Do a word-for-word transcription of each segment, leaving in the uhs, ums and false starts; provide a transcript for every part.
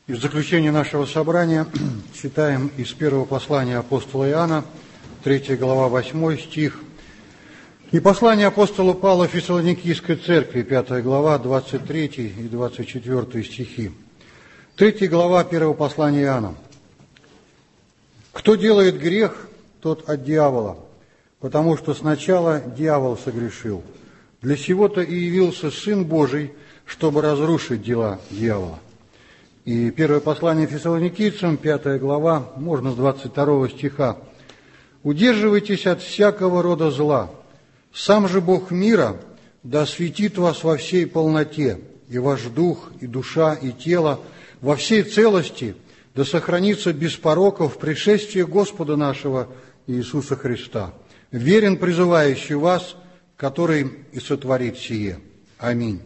И в заключение нашего собрания читаем из первого послания апостола Иоанна, третья глава, восьмой стих, и послание апостола Павла Фессалоникийской церкви, пятая глава, двадцать третий и двадцать четвёртый стихи. Третья глава первого послания Иоанна. «Кто делает грех, тот от дьявола, потому что сначала дьявол согрешил. Для сего-то и явился Сын Божий, чтобы разрушить дела дьявола». И первое послание Фессалоникийцам, пятая глава, можно с двадцать второго стиха. «Удерживайтесь от всякого рода зла. Сам же Бог мира да осветит вас во всей полноте, и ваш дух, и душа, и тело во всей целости, да сохранится без пороков пришествие Господа нашего Иисуса Христа, верен призывающий вас, который и сотворит сие. Аминь».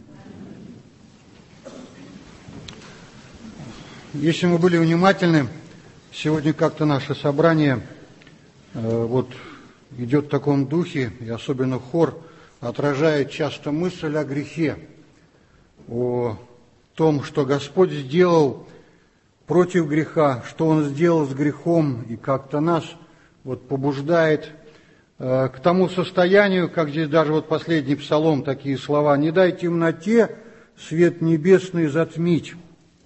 Если мы были внимательны, сегодня как-то наше собрание э, вот идет в таком духе, и особенно хор отражает часто мысль о грехе, о том, что Господь сделал против греха, что Он сделал с грехом, и как-то нас вот побуждает э, к тому состоянию, как здесь даже вот последний псалом, такие слова: «Не дай темноте свет небесный затмить».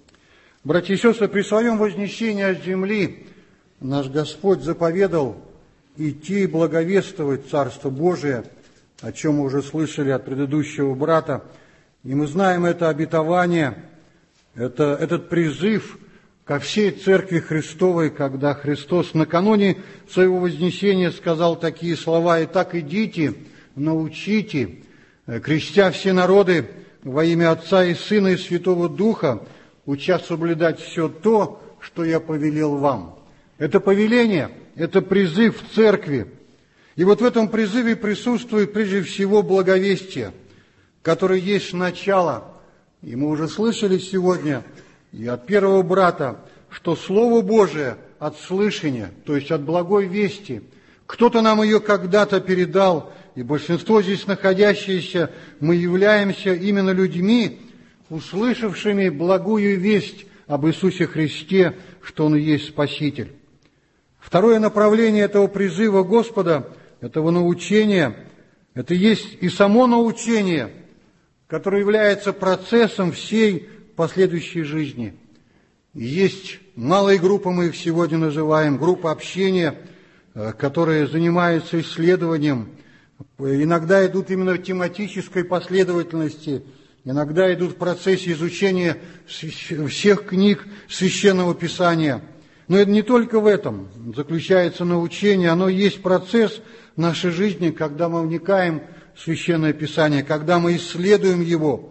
Братья и сестры, при своем вознесении от земли наш Господь заповедал идти и благовествовать Царство Божие, о чем мы уже слышали от предыдущего брата. И мы знаем это обетование, это, этот призыв ко всей Церкви Христовой, когда Христос накануне своего вознесения сказал такие слова: «Итак, идите, научите, крестя все народы во имя Отца и Сына и Святого Духа, уча соблюдать все то, что я повелел вам». Это повеление, это призыв в церкви. И вот в этом призыве присутствует прежде всего благовестие, которое есть начало. И мы уже слышали сегодня и от первого брата, что Слово Божие от слышания, то есть от благой вести, кто-то нам ее когда-то передал, и большинство здесь находящиеся, мы являемся именно людьми, услышавшими благую весть об Иисусе Христе, что Он и есть Спаситель. Второе направление этого призыва Господа, этого научения, это есть и само научение, которое является процессом всей последующей жизни. И есть малые группы, мы их сегодня называем, группа общения, которые занимаются исследованием, иногда идут именно в тематической последовательности, иногда идут в процессе изучения всех книг Священного Писания. Но это не только в этом заключается научение, оно есть процесс нашей жизни, когда мы вникаем в Священное Писание, когда мы исследуем его.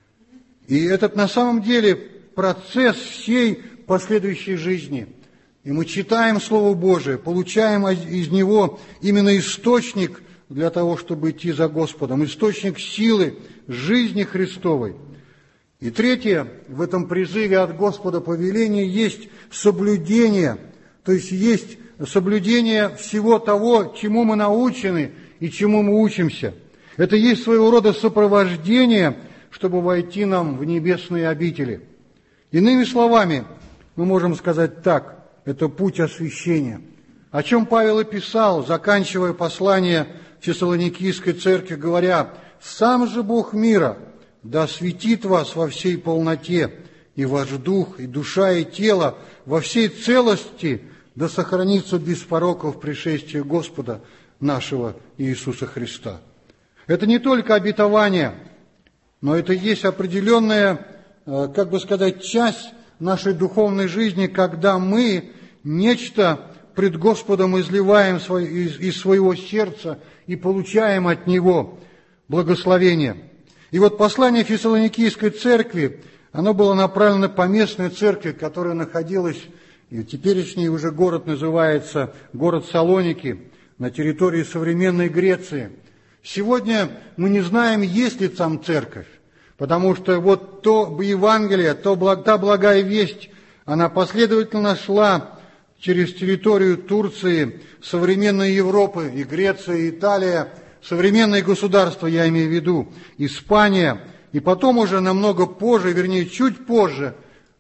И этот на самом деле процесс всей последующей жизни. И мы читаем Слово Божие, получаем из него именно источник для того, чтобы идти за Господом, источник силы жизни Христовой. И третье, в этом призыве от Господа повеление есть соблюдение, то есть есть соблюдение всего того, чему мы научены и чему мы учимся. Это есть своего рода сопровождение, чтобы войти нам в небесные обители. Иными словами, мы можем сказать так, это путь освящения. О чем Павел и писал, заканчивая послание Фессалоникийской церкви, говоря: «Сам же Бог мира да осветит вас во всей полноте, и ваш дух, и душа, и тело во всей целости да сохранится без пороков пришествия Господа нашего Иисуса Христа». Это не только обетование, но это есть определенная, как бы сказать, часть нашей духовной жизни, когда мы нечто пред Господом изливаем из своего сердца и получаем от Него благословение. И вот послание Фессалоникийской церкви, оно было направлено по местной церкви, которая находилась, и теперешний уже город называется город Салоники, на территории современной Греции. Сегодня мы не знаем, есть ли там церковь, потому что вот то Евангелие, то, та благая весть, она последовательно шла через территорию Турции, современной Европы, и Греция, и Италия, современные государства, я имею в виду, Испания, и потом уже намного позже, вернее, чуть позже,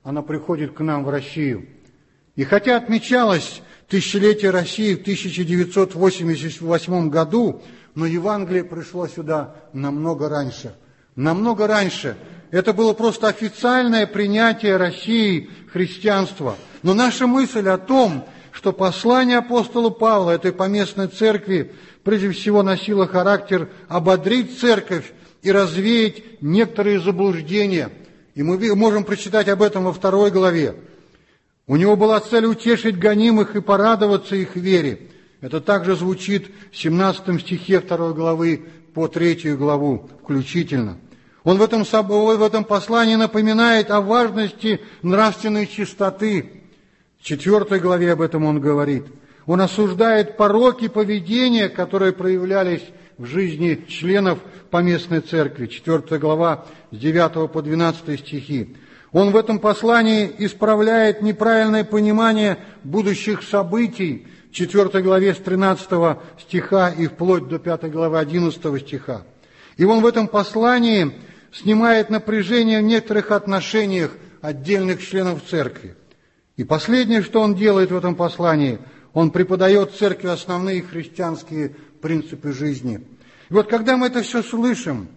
она приходит к нам в Россию. И хотя отмечалось тысячелетие России в тысяча девятьсот восемьдесят восьмом году, но Евангелие пришло сюда намного раньше. Намного раньше. Это было просто официальное принятие России христианства. Но наша мысль о том, что послание апостола Павла этой поместной церкви прежде всего носило характер ободрить церковь и развеять некоторые заблуждения. И мы можем прочитать об этом во второй главе. У него была цель утешить гонимых и порадоваться их вере. Это также звучит в семнадцатом стихе второй главы по третью главу включительно. Он в этом, в этом послании напоминает о важности нравственной чистоты. В четвертой главе об этом он говорит. Он осуждает пороки поведения, которые проявлялись в жизни членов поместной церкви. Четвертая глава с девятого по двенадцатый стихи. Он в этом послании исправляет неправильное понимание будущих событий в четвёртой главе с тринадцатого стиха и вплоть до пятой главы одиннадцатого стиха. И он в этом послании снимает напряжение в некоторых отношениях отдельных членов церкви. И последнее, что он делает в этом послании, он преподает церкви основные христианские принципы жизни. И вот когда мы это все слышим,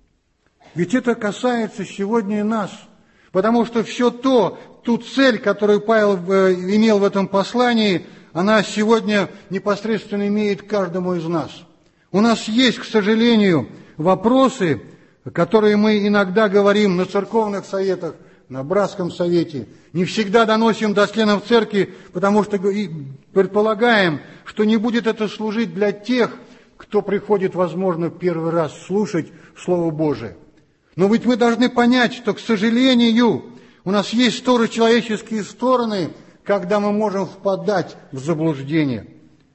ведь это касается сегодня и нас, потому что все то, ту цель, которую Павел имел в этом послании, она сегодня непосредственно имеет каждому из нас. У нас есть, к сожалению, вопросы, которые мы иногда говорим на церковных советах, на братском совете, не всегда доносим до членов церкви, потому что предполагаем, что не будет это служить для тех, кто приходит, возможно, первый раз слушать Слово Божие. Но ведь мы должны понять, что, к сожалению, у нас есть тоже человеческие стороны, когда мы можем впадать в заблуждение.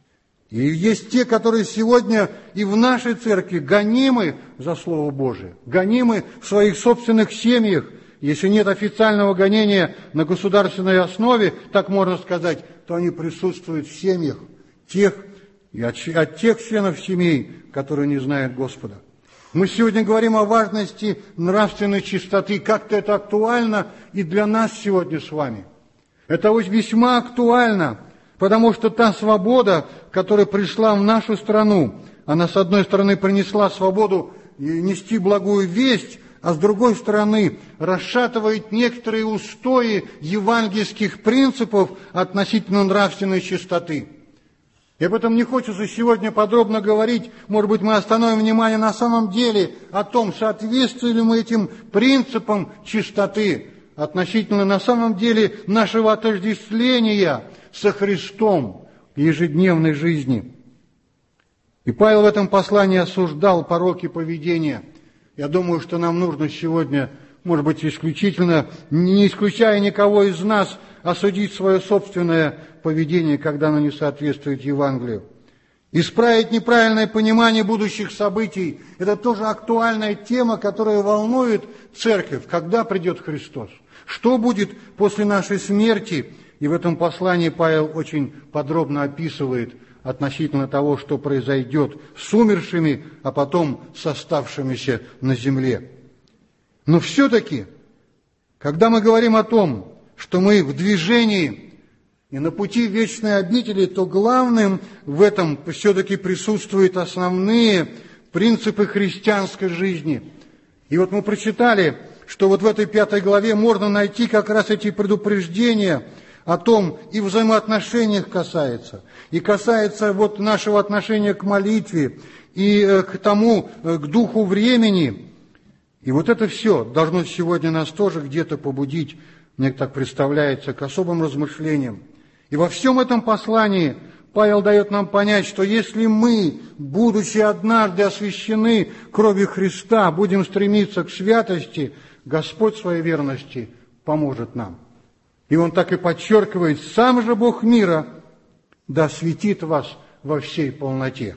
И есть те, которые сегодня и в нашей церкви гонимы за Слово Божие, гонимы в своих собственных семьях. Если нет официального гонения на государственной основе, так можно сказать, то они присутствуют в семьях тех и от, от тех членов семей, которые не знают Господа. Мы сегодня говорим о важности нравственной чистоты. Как-то это актуально и для нас сегодня с вами. Это весьма актуально, потому что та свобода, которая пришла в нашу страну, она, с одной стороны, принесла свободу нести благую весть, а с другой стороны, расшатывает некоторые устои евангельских принципов относительно нравственной чистоты. И об этом не хочется сегодня подробно говорить. Может быть, мы остановим внимание на самом деле о том, соответствуем ли мы этим принципам чистоты относительно на самом деле нашего отождествления со Христом в ежедневной жизни. И Павел в этом послании осуждал пороки поведения. Я думаю, что нам нужно сегодня, может быть, исключительно, не исключая никого из нас, осудить свое собственное поведение, когда оно не соответствует Евангелию. Исправить неправильное понимание будущих событий – это тоже актуальная тема, которая волнует церковь. Когда придет Христос? Что будет после нашей смерти? И в этом послании Павел очень подробно описывает относительно того, что произойдет с умершими, а потом с оставшимися на земле. Но все-таки, когда мы говорим о том, что мы в движении и на пути вечной обители, то главным в этом все-таки присутствуют основные принципы христианской жизни. И вот мы прочитали, что вот в этой пятой главе можно найти как раз эти предупреждения о том, и взаимоотношениях касается, и касается вот нашего отношения к молитве, и к тому, к духу времени. И вот это все должно сегодня нас тоже где-то побудить, мне так представляется, к особым размышлениям. И во всем этом послании Павел дает нам понять, что если мы, будучи однажды освящены кровью Христа, будем стремиться к святости, Господь своей верности поможет нам. И он так и подчеркивает: сам же Бог мира да осветит вас во всей полноте.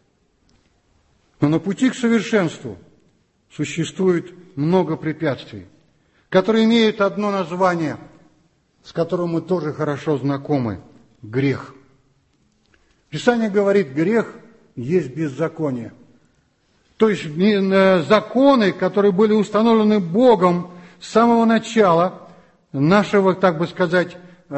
Но на пути к совершенству существует много препятствий, которые имеют одно название, с которым мы тоже хорошо знакомы – грех. Писание говорит, грех есть беззаконие. То есть законы, которые были установлены Богом с самого начала, нашего, так бы сказать,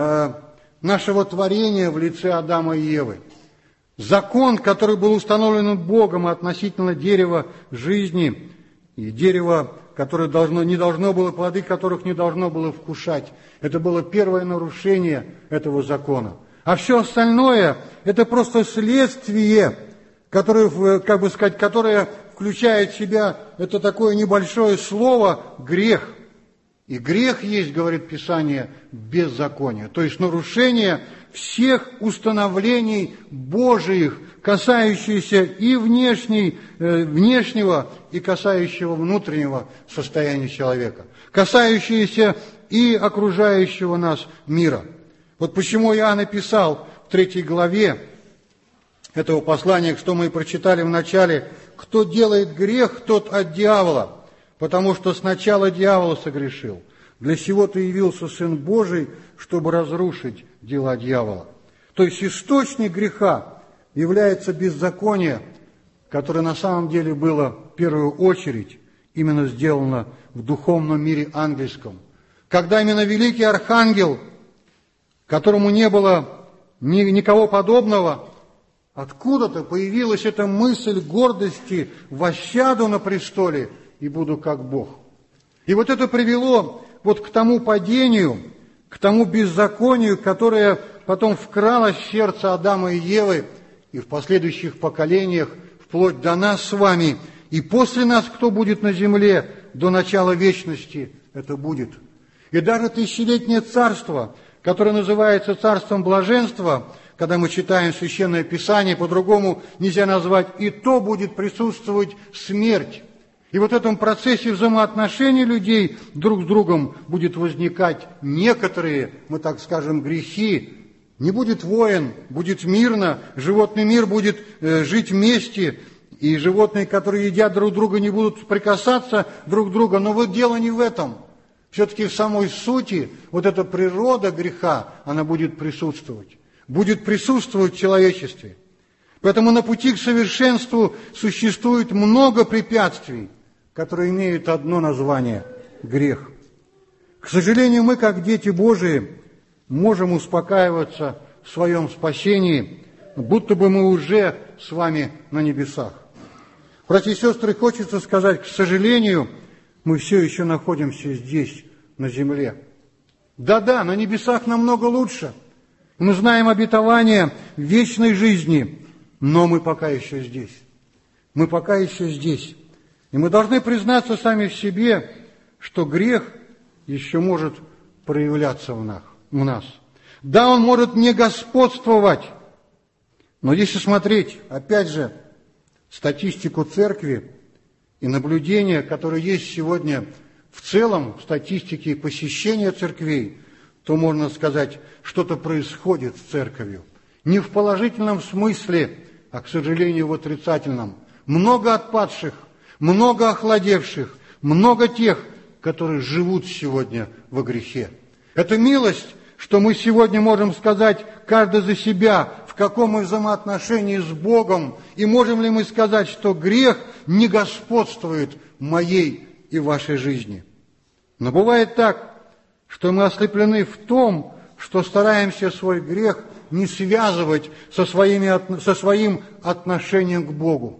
нашего творения в лице Адама и Евы. Закон, который был установлен Богом относительно дерева жизни и дерева, которое должно, не должно было, плоды которых не должно было вкушать. Это было первое нарушение этого закона. А все остальное – это просто следствие, которое, как бы сказать, которое включает в себя, это такое небольшое слово «грех». И грех есть, говорит Писание, беззаконие, то есть нарушение всех установлений Божиих, касающихся и внешней, э, внешнего, и касающего внутреннего состояния человека, касающиеся и окружающего нас мира. Вот почему Иоанн написал в третьей главе этого послания, что мы и прочитали в начале: «Кто делает грех, тот от дьявола, потому что сначала дьявол согрешил. Для сего-то явился Сын Божий, чтобы разрушить дела дьявола». То есть источник греха является беззаконие, которое на самом деле было в первую очередь именно сделано в духовном мире ангельском. Когда именно великий архангел, которому не было ни, никого подобного, откуда-то появилась эта мысль гордости: «Воссяду на престоле и буду как Бог». И вот это привело вот к тому падению, к тому беззаконию, которое потом вкралось в сердце Адама и Евы, и в последующих поколениях, вплоть до нас с вами, и после нас, кто будет на земле, до начала вечности это будет. И даже тысячелетнее царство, которое называется царством блаженства, когда мы читаем Священное Писание, по-другому нельзя назвать, и то будет присутствовать смерть. И вот в этом процессе взаимоотношений людей друг с другом будет возникать некоторые, мы так скажем, грехи. Не будет войн, будет мирно, животный мир будет э, жить вместе, и животные, которые едят друг друга, не будут прикасаться друг к другу. Но вот дело не в этом. Все-таки в самой сути вот эта природа греха, она будет присутствовать. Будет присутствовать в человечестве. Поэтому на пути к совершенству существует много препятствий, которые имеют одно название – грех. К сожалению, мы, как дети Божии, можем успокаиваться в своем спасении, будто бы мы уже с вами на небесах. Братья и сестры, хочется сказать, к сожалению, мы все еще находимся здесь, на земле. Да-да, на небесах намного лучше. Мы знаем обетование вечной жизни, но мы пока еще здесь. Мы пока еще здесь. И мы должны признаться сами в себе, что грех еще может проявляться в нас. В нас. Да, он может не господствовать, но если смотреть, опять же, статистику церкви и наблюдения, которые есть сегодня в целом в статистике посещения церквей, то можно сказать, что-то происходит с церковью. Не в положительном смысле, а, к сожалению, в отрицательном. Много отпадших, много охладевших, много тех, которые живут сегодня во грехе. Это милость, что мы сегодня можем сказать, каждый за себя, в каком мы взаимоотношении с Богом, и можем ли мы сказать, что грех не господствует в моей и вашей жизни. Но бывает так, что мы ослеплены в том, что стараемся свой грех не связывать со, своими, со своим отношением к Богу.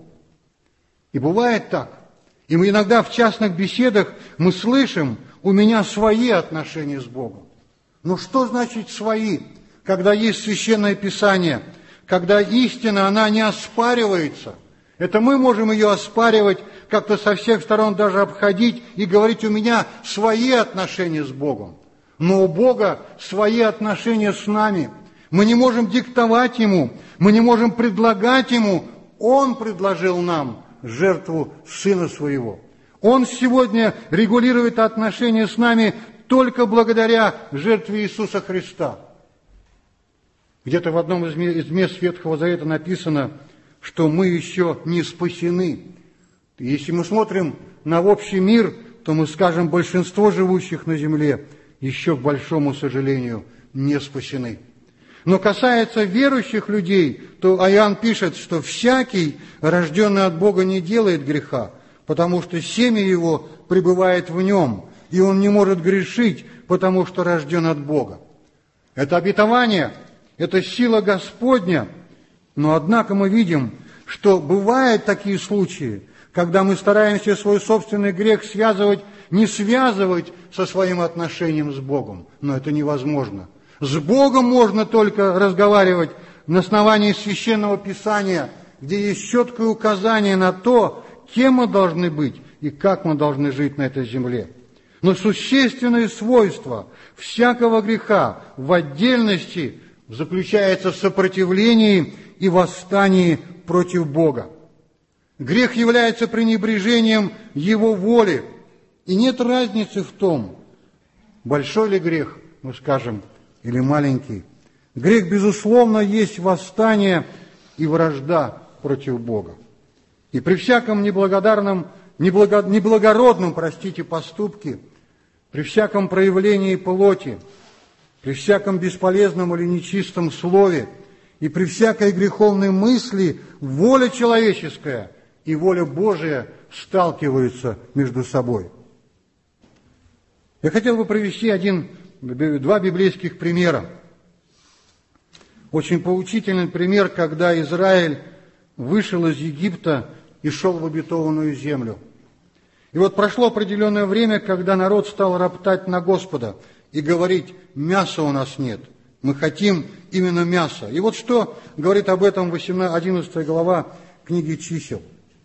И бывает так. И мы иногда в частных беседах мы слышим: у меня свои отношения с Богом. Но что значит свои, когда есть Священное Писание, когда истина, она не оспаривается? Это мы можем ее оспаривать, как-то со всех сторон даже обходить и говорить: у меня свои отношения с Богом. Но у Бога свои отношения с нами. Мы не можем диктовать Ему, мы не можем предлагать Ему. Он предложил нам жертву Сына Своего. Он сегодня регулирует отношения с нами только благодаря жертве Иисуса Христа. Где-то в одном из мест Ветхого Завета написано, что мы еще не спасены. Если мы смотрим на общий мир, то мы скажем, большинство живущих на земле еще, к большому сожалению, не спасены. Но касается верующих людей, то Иоанн пишет, что всякий, рожденный от Бога, не делает греха, потому что семя его пребывает в нем, и он не может грешить, потому что рожден от Бога. Это обетование, это сила Господня, но однако мы видим, что бывают такие случаи, когда мы стараемся свой собственный грех связывать, не связывать со своим отношением с Богом, но это невозможно. С Богом можно только разговаривать на основании Священного Писания, где есть четкое указание на то, кем мы должны быть и как мы должны жить на этой земле. Но существенное свойство всякого греха в отдельности заключается в сопротивлении и восстании против Бога. Грех является пренебрежением Его воли, и нет разницы в том, большой ли грех, мы скажем, или маленький. Грех, безусловно, есть восстание и вражда против Бога. И при всяком неблагодарном, неблаго, неблагородном, простите, поступке, при всяком проявлении плоти, при всяком бесполезном или нечистом слове и при всякой греховной мысли воля человеческая и воля Божия сталкиваются между собой. Я хотел бы привести один, два библейских примера. Очень поучительный пример, когда Израиль вышел из Египта и шел в обетованную землю. И вот прошло определенное время, когда народ стал роптать на Господа и говорить: мяса у нас нет, мы хотим именно мяса. И вот что говорит об этом одиннадцатая глава книги Чисел.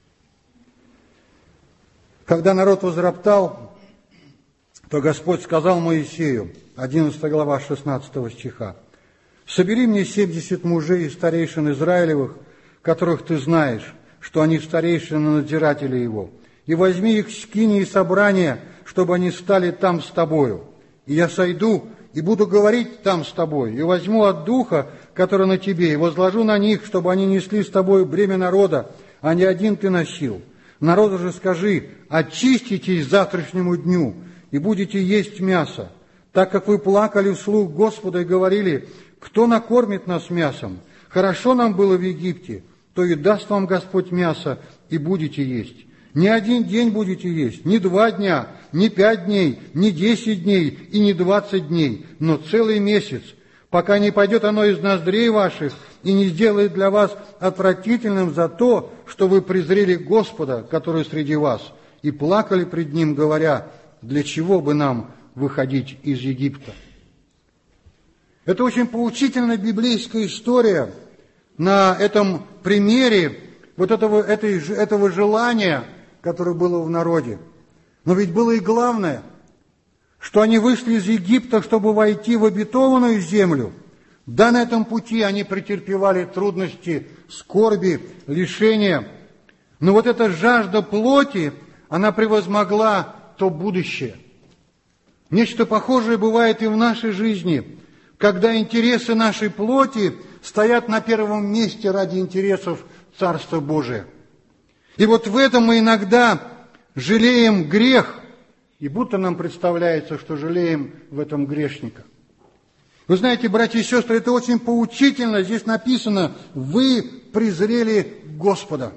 Когда народ возроптал, то Господь сказал Моисею, одиннадцатая глава шестнадцатого стиха: «Собери мне семьдесят мужей и старейшин Израилевых, которых ты знаешь, что они старейшины надзиратели его, и возьми их в скинии собрания, чтобы они стали там с тобою. И я сойду и буду говорить там с тобой, и возьму от духа, который на тебе, и возложу на них, чтобы они несли с тобою бремя народа, а не один ты носил. Народу же скажи: очиститесь завтрашнему дню, и будете есть мясо, так как вы плакали вслух Господа и говорили: кто накормит нас мясом? Хорошо нам было в Египте, то и даст вам Господь мясо, и будете есть. Не один день будете есть, не два дня, не пять дней, не десять дней и не двадцать дней, но целый месяц, пока не пойдет оно из ноздрей ваших и не сделает для вас отвратительным за то, что вы презрели Господа, который среди вас, и плакали пред Ним, говоря: для чего бы нам выходить из Египта». Это очень поучительная библейская история на этом примере вот этого, этой, этого желания, которое было в народе. Но ведь было и главное, что они вышли из Египта, чтобы войти в обетованную землю. Да, на этом пути они претерпевали трудности, скорби, лишения. Но вот эта жажда плоти, она превозмогла то будущее. Нечто похожее бывает и в нашей жизни, когда интересы нашей плоти стоят на первом месте ради интересов Царства Божия. И вот в этом мы иногда жалеем грех, и будто нам представляется, что жалеем в этом грешника. Вы знаете, братья и сестры, это очень поучительно. Здесь написано: «Вы презрели Господа».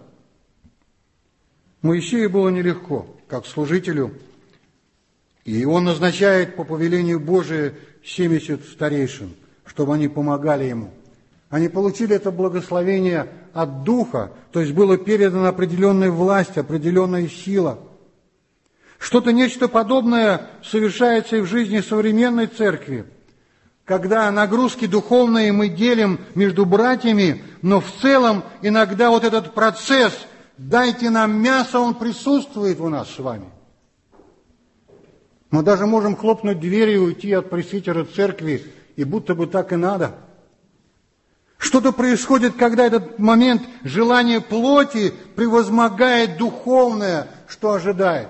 Моисею было нелегко, как служителю, и он назначает по повелению Божию семьдесят старейшин, чтобы они помогали ему. Они получили это благословение от Духа, то есть было передано определенная власть, определенная сила. Что-то, нечто подобное совершается и в жизни современной церкви, когда нагрузки духовные мы делим между братьями, но в целом иногда вот этот процесс «дайте нам мясо», он присутствует у нас с вами. Мы даже можем хлопнуть дверью и уйти от пресвитера церкви, и будто бы так и надо. Что-то происходит, когда этот момент желания плоти превозмогает духовное, что ожидает.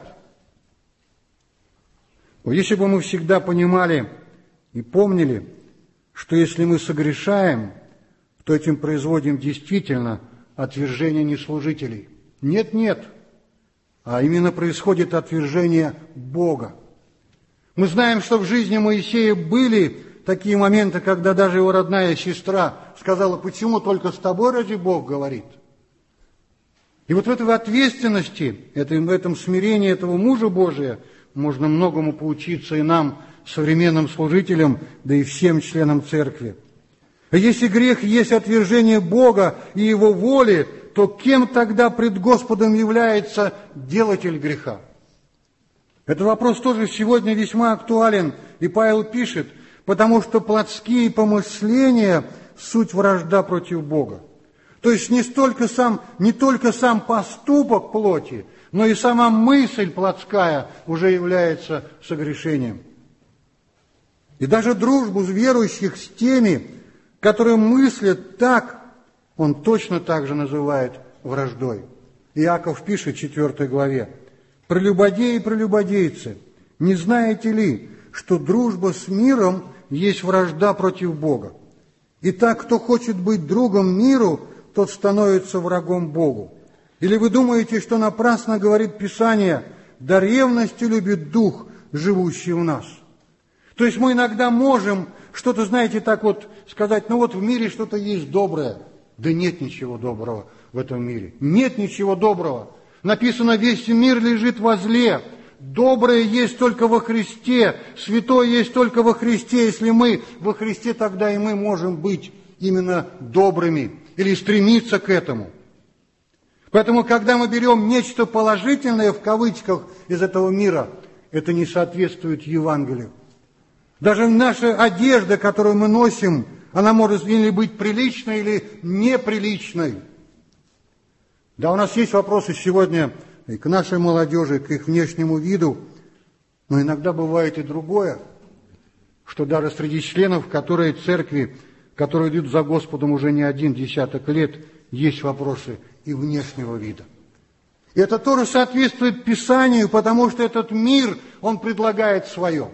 Если бы мы всегда понимали и помнили, что если мы согрешаем, то этим производим действительно отвержение неслужителей. Нет, нет, а именно происходит отвержение Бога. Мы знаем, что в жизни Моисея были такие моменты, когда даже его родная сестра сказала: почему только с тобой ради Бог говорит? И вот в этой ответственности, в этом смирении этого мужа Божия, можно многому поучиться и нам, современным служителям, да и всем членам церкви. А если грех есть отвержение Бога и Его воли, то кем тогда пред Господом является делатель греха? Этот вопрос тоже сегодня весьма актуален, и Павел пишет, потому что плотские помышления – суть вражда против Бога. То есть не, столько сам, не только сам поступок плоти, но и сама мысль плотская уже является согрешением. И даже дружбу верующих с теми, которые мыслят так, он точно так же называет враждой. Иаков пишет в четвёртой главе: «Прелюбодеи и прелюбодейцы, не знаете ли, что дружба с миром есть вражда против Бога? Итак, кто хочет быть другом миру, тот становится врагом Богу. Или вы думаете, что напрасно говорит Писание: да ревностью любит Дух, живущий в нас?» То есть мы иногда можем что-то, знаете, так вот сказать, ну вот в мире что-то есть доброе. Да нет ничего доброго в этом мире. Нет ничего доброго. Написано, весь мир лежит во зле. Доброе есть только во Христе, святое есть только во Христе. Если мы во Христе, тогда и мы можем быть именно добрыми или стремиться к этому. Поэтому, когда мы берем нечто положительное, в кавычках, из этого мира, это не соответствует Евангелию. Даже наша одежда, которую мы носим, она может или быть приличной, или неприличной. Да, у нас есть вопросы сегодня и к нашей молодежи, к их внешнему виду, но иногда бывает и другое, что даже среди членов, которые церкви, которые идут за Господом уже не один десяток лет, есть вопросы и внешнего вида. И это тоже соответствует Писанию, потому что этот мир, он предлагает свое.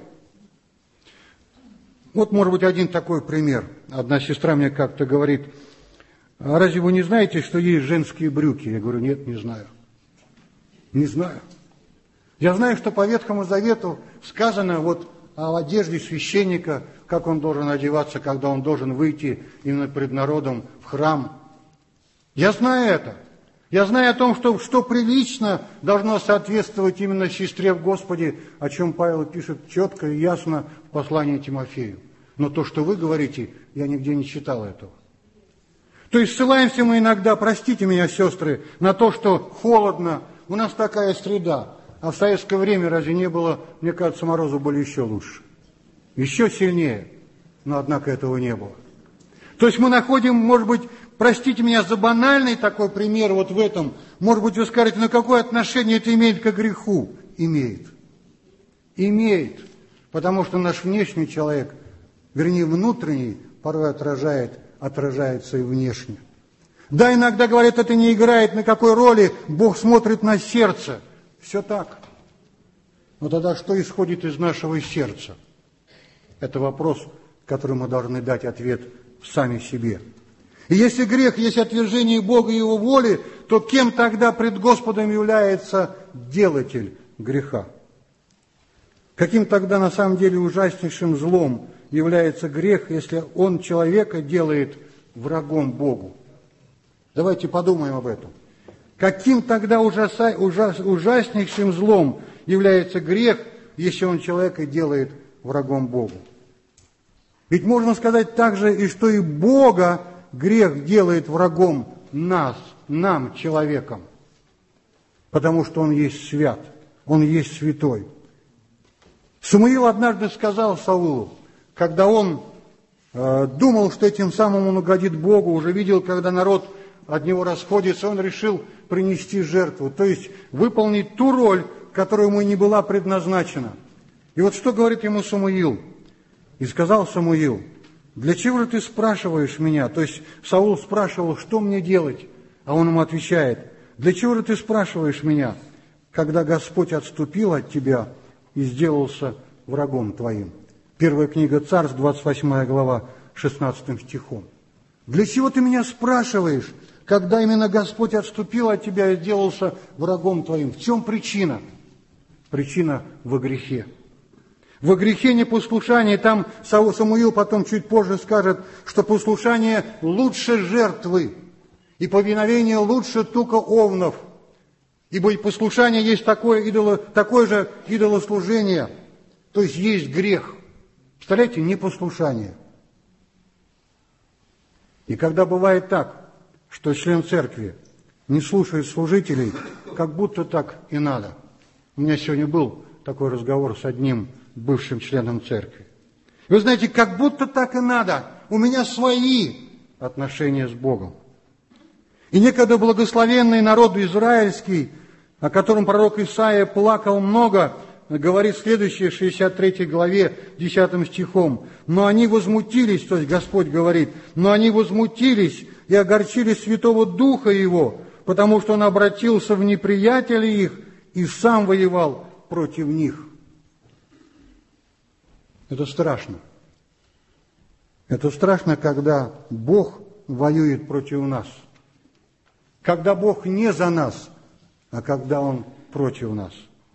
Вот, может быть, один такой пример. Одна сестра мне как-то говорит: а разве вы не знаете, что есть женские брюки? Я говорю: нет, не знаю. Не знаю. Я знаю, что по Ветхому Завету сказано вот о одежде священника, как он должен одеваться, когда он должен выйти именно пред народом в храм. Я знаю это. Я знаю о том, что, что прилично должно соответствовать именно сестре в Господе, о чем Павел пишет четко и ясно в послании Тимофею. Но то, что вы говорите, я нигде не читал этого. То есть ссылаемся мы иногда, простите меня, сестры, на то, что холодно, у нас такая среда. А в советское время разве не было, мне кажется, морозы были еще лучше, еще сильнее, но однако этого не было. То есть мы находим, может быть, простите меня за банальный такой пример вот в этом, может быть, вы скажете, ну какое отношение это имеет к греху? Имеет. Имеет. Потому что наш внешний человек, вернее внутренний, порой отражает, отражается и внешне. Да, иногда говорят, это не играет на какой роли, Бог смотрит на сердце. Все так. Но тогда что исходит из нашего сердца? Это вопрос, который мы должны дать ответ сами себе. И если грех есть отвержение Бога и Его воли, то кем тогда пред Господом является делатель греха? Каким тогда на самом деле ужаснейшим злом является грех, если он человека делает врагом Богу? Давайте подумаем об этом. Каким тогда ужаса, ужас, ужаснейшим злом является грех, если он человека делает врагом Богу? Ведь можно сказать также, и что и Бога грех делает врагом нас, нам, человеком, потому что Он есть свят, Он есть святой. Самуил однажды сказал Саулу, когда он э, думал, что этим самым он угодит Богу, уже видел, когда народ от него расходится, он решил принести жертву, то есть выполнить ту роль, которая ему не была предназначена. И вот что говорит ему Самуил? И сказал Самуил: для чего же ты спрашиваешь меня? То есть Саул спрашивал, что мне делать? А он ему отвечает: для чего же ты спрашиваешь меня, когда Господь отступил от тебя и сделался врагом твоим? Первая книга Царств, двадцать восьмая глава, шестнадцатым стихом. Для чего ты меня спрашиваешь, когда именно Господь отступил от тебя и сделался врагом твоим? В чем причина? Причина во грехе. Во грехе непослушания, там Самуил потом чуть позже скажет, что послушание лучше жертвы, и повиновение лучше тука овнов. Ибо и послушание есть такое, идоло, такое же идолослужение, то есть есть грех. Представляете, непослушание. И когда бывает так, что член церкви не слушает служителей, как будто так и надо. У меня сегодня был такой разговор с одним бывшим членом церкви. Вы знаете, как будто так и надо. У меня свои отношения с Богом. И некогда благословенный народ израильский, о котором пророк Исаия плакал много, говорит следующее, в шестьдесят третьей главе, десятым стихом. «Но они возмутились», то есть Господь говорит, «но они возмутились и огорчили Святого Духа Его, потому что Он обратился в неприятелей их и сам воевал против них». Это страшно. Это страшно, когда Бог воюет против нас. Когда Бог не за нас, а когда Он против нас.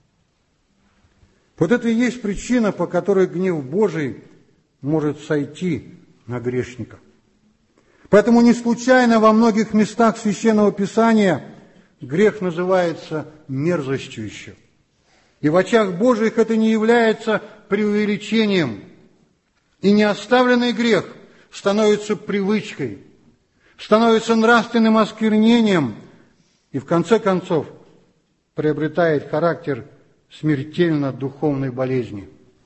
Вот это и есть причина, по которой гнев Божий может сойти на грешника. Поэтому не случайно во многих местах Священного Писания грех называется мерзостью еще. И в очах Божьих это не является преувеличением. И неоставленный грех становится привычкой, становится нравственным осквернением и в конце концов приобретает характер смертельно духовной болезни.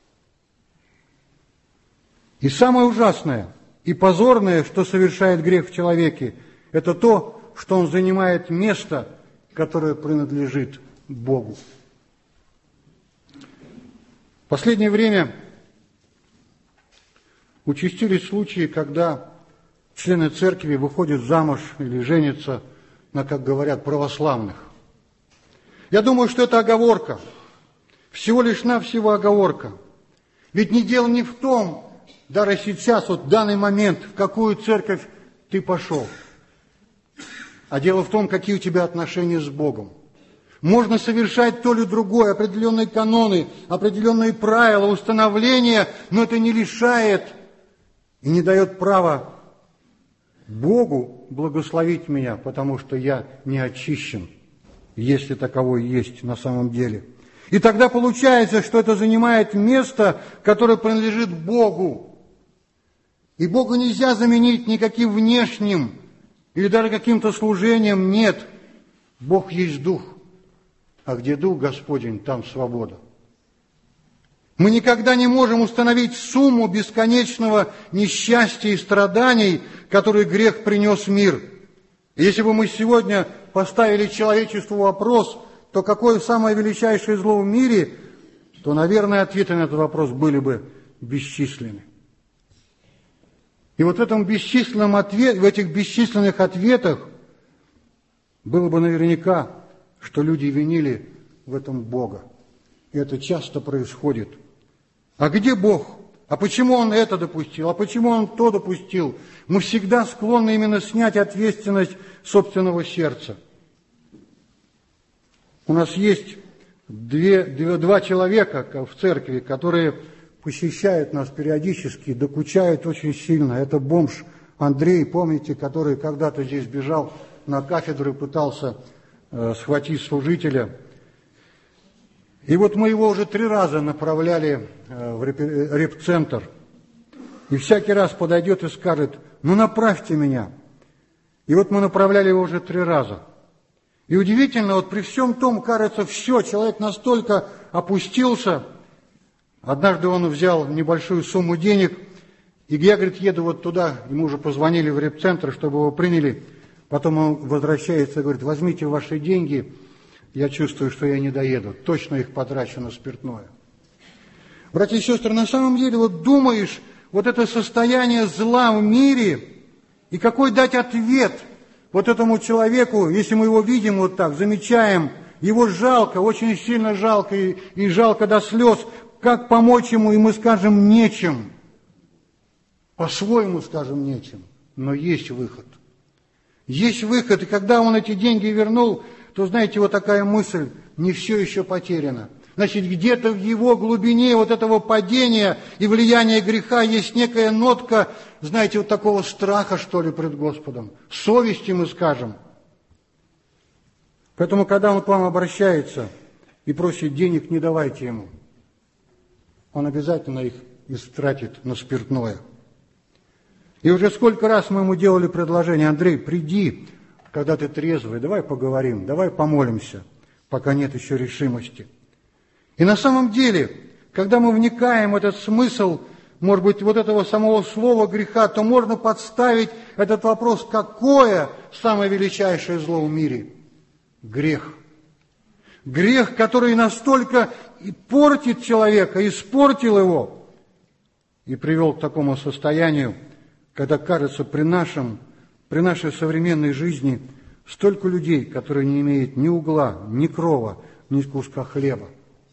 И самое ужасное и позорное, что совершает грех в человеке, это то, что он занимает место, которое принадлежит Богу. В последнее время участились случаи, когда члены церкви выходят замуж или женятся на, как говорят, православных. Я думаю, что это оговорка. Всего лишь навсего оговорка. Ведь не дело не в том, даже сейчас, вот в данный момент, в какую церковь ты пошел, а дело в том, какие у тебя отношения с Богом. Можно совершать то или другое, определенные каноны, определенные правила, установления, но это не лишает и не дает права Богу благословить меня, потому что я не очищен, если таковой есть на самом деле. И тогда получается, что это занимает место, которое принадлежит Богу. И Богу нельзя заменить никаким внешним или даже каким-то служением. Нет, Бог есть Дух. А где Дух Господень, там свобода. Мы никогда не можем установить сумму бесконечного несчастья и страданий, которые грех принес в мир. И если бы мы сегодня поставили человечеству вопрос, то какое самое величайшее зло в мире, то, наверное, ответы на этот вопрос были бы бесчисленны. И вот в, этом бесчисленном ответ, в этих бесчисленных ответах было бы наверняка, что люди винили в этом Бога. И это часто происходит. А где Бог? А почему Он это допустил? А почему Он то допустил? Мы всегда склонны именно снять ответственность собственного сердца. У нас есть две, две, два человека в церкви, которые посещают нас периодически, докучают очень сильно. Это бомж Андрей, помните, который когда-то здесь бежал на кафедру и пытался э, схватить служителя. И вот мы его уже три раза направляли э, в реп, реп-центр. И всякий раз подойдет и скажет: ну направьте меня. И вот мы направляли его уже три раза. И удивительно, вот при всем том, кажется, все, человек настолько опустился. Однажды он взял небольшую сумму денег, и я, говорит, еду вот туда, ему уже позвонили в реп-центр, чтобы его приняли. Потом он возвращается и говорит: возьмите ваши деньги, я чувствую, что я не доеду, точно их потрачу на спиртное. Братья и сестры, на самом деле, вот думаешь, вот это состояние зла в мире, и какой дать ответ вот этому человеку, если мы его видим вот так, замечаем, его жалко, очень сильно жалко, и, и жалко до слез, как помочь ему, и мы скажем: нечем. По-своему скажем: нечем, но есть выход. Есть выход, и когда он эти деньги вернул, то, знаете, вот такая мысль: не все еще потеряно. Значит, где-то в его глубине вот этого падения и влияния греха есть некая нотка, знаете, вот такого страха, что ли, пред Господом. Совести, мы скажем. Поэтому, когда он к вам обращается и просит денег, не давайте ему. Он обязательно их истратит на спиртное. И уже сколько раз мы ему делали предложение: Андрей, приди, когда ты трезвый, давай поговорим, давай помолимся, пока нет еще решимости. И на самом деле, когда мы вникаем в этот смысл, может быть, вот этого самого слова греха, то можно подставить этот вопрос: какое самое величайшее зло в мире? Грех. Грех, который настолько и портит человека, испортил его и привел к такому состоянию, когда, кажется, при, нашем, при нашей современной жизни столько людей, которые не имеют ни угла, ни крова, ни куска хлеба.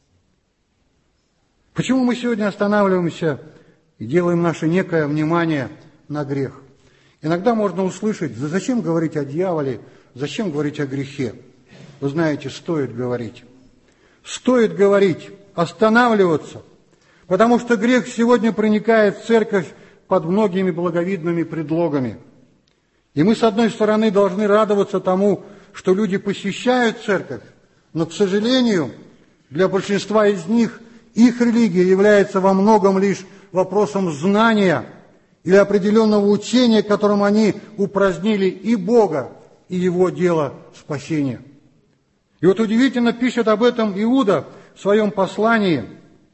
Почему мы сегодня останавливаемся и делаем наше некое внимание на грех? Иногда можно услышать: да зачем говорить о дьяволе, зачем говорить о грехе? Вы знаете, стоит говорить. Стоит говорить, останавливаться, потому что грех сегодня проникает в церковь под многими благовидными предлогами. И мы, с одной стороны, должны радоваться тому, что люди посещают церковь, но, к сожалению, для большинства из них их религия является во многом лишь вопросом знания или определенного учения, которым они упразднили и Бога, и Его дело спасения. И вот удивительно пишет об этом Иуда в своем послании.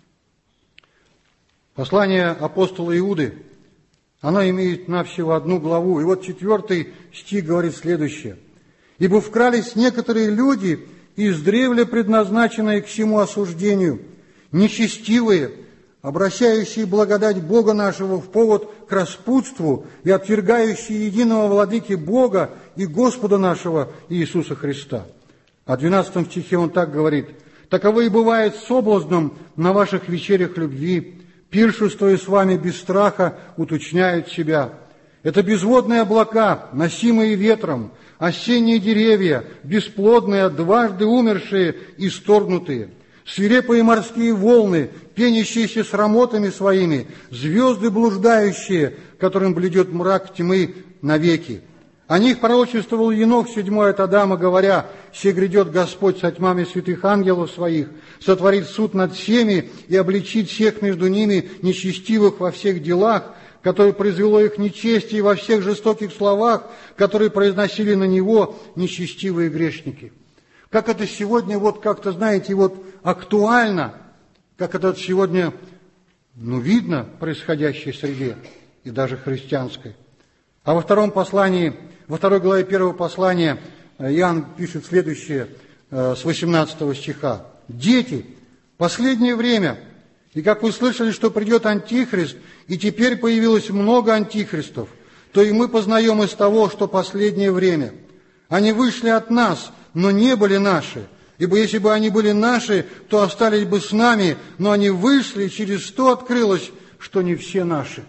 Послание апостола Иуды. Оно имеет навсего одну главу. И вот четвертый стих говорит следующее: «Ибо вкрались некоторые люди, издревле предназначенные к всему осуждению, нечестивые, обращающие благодать Бога нашего в повод к распутству и отвергающие единого владыки Бога и Господа нашего Иисуса Христа». А в двенадцатом стихе он так говорит: «Таковы и бывает соблазном на ваших вечерях любви, пиршествуя с вами без страха, уточняют себя. Это безводные облака, носимые ветром, осенние деревья, бесплодные, дважды умершие, исторгнутые, свирепые морские волны, пенящиеся срамотами своими, звезды блуждающие, которым бледет мрак тьмы навеки. О них пророчествовал Енох седьмой от Адама, говоря: «Се грядет Господь со тьмами святых ангелов своих, сотворит суд над всеми и обличит всех между ними нечестивых во всех делах, которые произвело их нечестие во всех жестоких словах, которые произносили на него нечестивые грешники». Как это сегодня, вот как-то, знаете, вот актуально, как это сегодня, ну, видно в происходящей среде, и даже христианской. А во втором послании, во второй главе первого послания Иоанн пишет следующее с восемнадцатого стиха: «Дети, последнее время, и как вы слышали, что придет Антихрист, и теперь появилось много антихристов, то и мы познаем из того, что последнее время. Они вышли от нас, но не были наши, ибо если бы они были наши, то остались бы с нами, но они вышли, и через то открылось, что не все наши».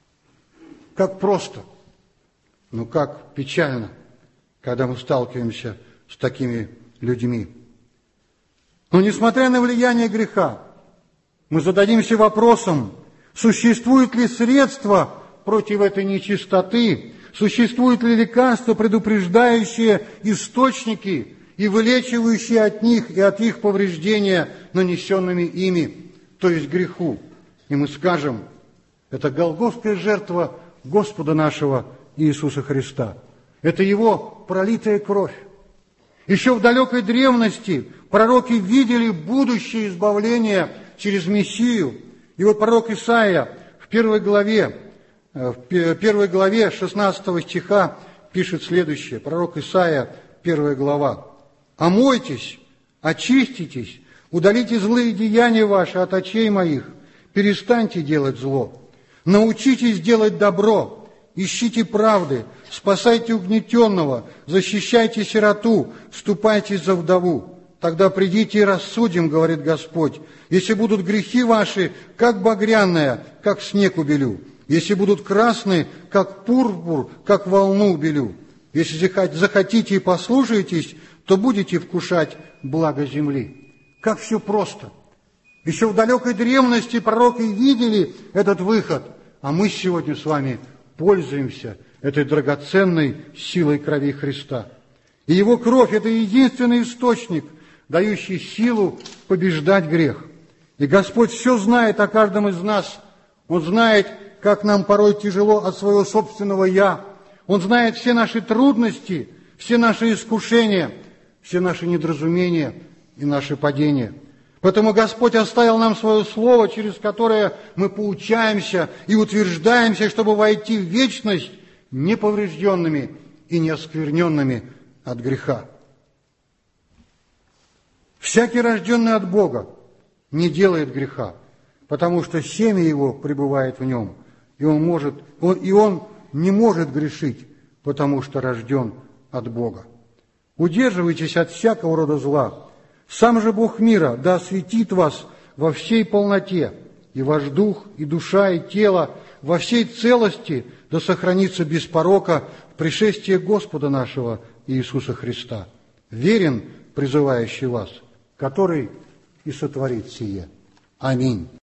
Как просто, но как печально, когда мы сталкиваемся с такими людьми. Но несмотря на влияние греха, мы зададимся вопросом: существует ли средство против этой нечистоты, существуют ли лекарства, предупреждающие источники и вылечивающие от них и от их повреждения, нанесенными ими, то есть греху. И мы скажем: это голгофская жертва Господа нашего Иисуса Христа. Это Его пролитая кровь. Еще в далекой древности пророки видели будущее избавление через Мессию. И вот пророк Исаия в первой главе, в первой главе шестнадцатого стиха пишет следующее. Пророк Исаия, первая глава: «Омойтесь, очиститесь, удалите злые деяния ваши от очей моих, перестаньте делать зло, научитесь делать добро, ищите правды, спасайте угнетенного, защищайте сироту, вступайте за вдову. Тогда придите и рассудим, говорит Господь. Если будут грехи ваши, как багряная, как снег убелю. Если будут красные, как пурпур, как волну убелю. Если захотите и послушаетесь, то будете вкушать благо земли». Как все просто. Еще в далекой древности пророки видели этот выход, а мы сегодня с вами пользуемся этой драгоценной силой крови Христа. И Его кровь – это единственный источник, дающий силу побеждать грех. И Господь все знает о каждом из нас. Он знает, как нам порой тяжело от своего собственного «я». Он знает все наши трудности, все наши искушения, все наши недоразумения и наши падения. Поэтому Господь оставил нам свое Слово, через которое мы поучаемся и утверждаемся, чтобы войти в вечность неповрежденными и неоскверненными от греха. Всякий, рожденный от Бога, не делает греха, потому что семя его пребывает в нем, и он, может, он, и он не может грешить, потому что рожден от Бога. Удерживайтесь от всякого рода зла. Сам же Бог мира да осветит вас во всей полноте, и ваш дух, и душа, и тело во всей целости да сохранится без порока в пришествии Господа нашего Иисуса Христа. Верен призывающий вас, который и сотворит сие. Аминь.